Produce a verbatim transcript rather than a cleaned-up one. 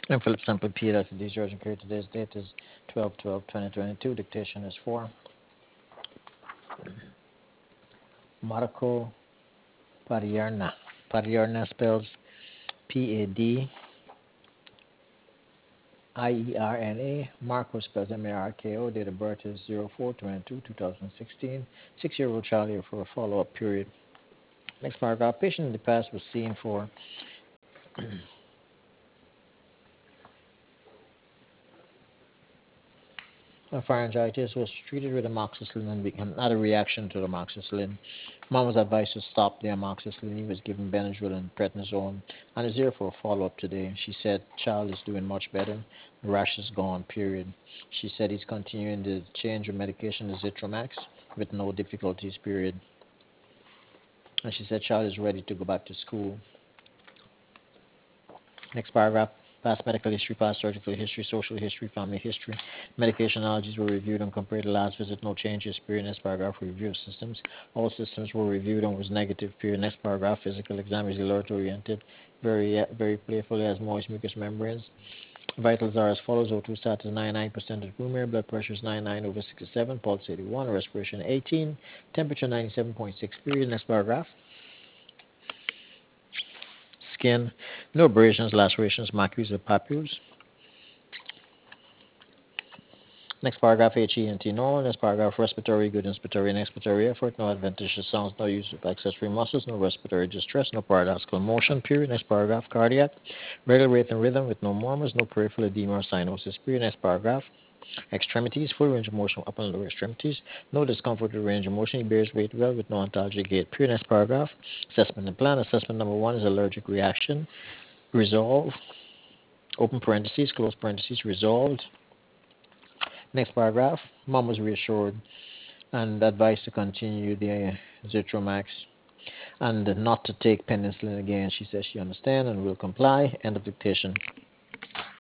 I'm Philip Sample P. L C D George and Curry. Today's date is twelve twelve twenty twenty-two. Dictation is for Marco Padiarna. Padiarna spells P A D I E R N A. Marco spells M A R K O. Date of birth is zero four twenty-two twenty sixteen. Six-year-old child here for a follow-up period. Next paragraph. Patient in the past was seen for pharyngitis, was treated with amoxicillin and became not a reaction to the amoxicillin. Mom was advised to stop the amoxicillin. He was given Benadryl and prednisone and is here for a follow-up today. She said child is doing much better. The rash is gone, period. She said he's continuing the change of medication to Zitromax with no difficulties, period. And she said child is ready to go back to school. Next paragraph. Past medical history, past surgical history, social history, family history. Medication allergies were reviewed and compared to last visit. No changes. Period. Next paragraph. Review of systems. All systems were reviewed and was negative. Period. Next paragraph. Physical exam is alert oriented. Very, very playfully has moist mucous membranes. Vitals are as follows: O two status ninety-nine percent of room air, blood pressure is ninety-nine over sixty-seven, pulse eighty-one, respiration eighteen, temperature ninety-seven point six. Period. Next paragraph. Skin, no abrasions, lacerations, macules, or papules. Next paragraph, H E N T normal. Next paragraph, respiratory good, inspiratory and expiratory effort. No adventitious sounds, no use of accessory muscles, no respiratory distress, no paradoxical motion. Period. Next paragraph, cardiac, regular rate and rhythm with no murmurs, no peripheral edema or cyanosis. Period. Next paragraph, extremities, full range of motion, upper and lower extremities, no discomfort with range of motion. He bears weight well with no ontology gait. Period. Next paragraph, assessment and plan. Assessment number one is allergic reaction. Resolve, open parentheses, close parentheses, resolved. Next paragraph, mom was reassured and advised to continue the Zitromax and not to take penicillin again. She says she understands and will comply. End of dictation.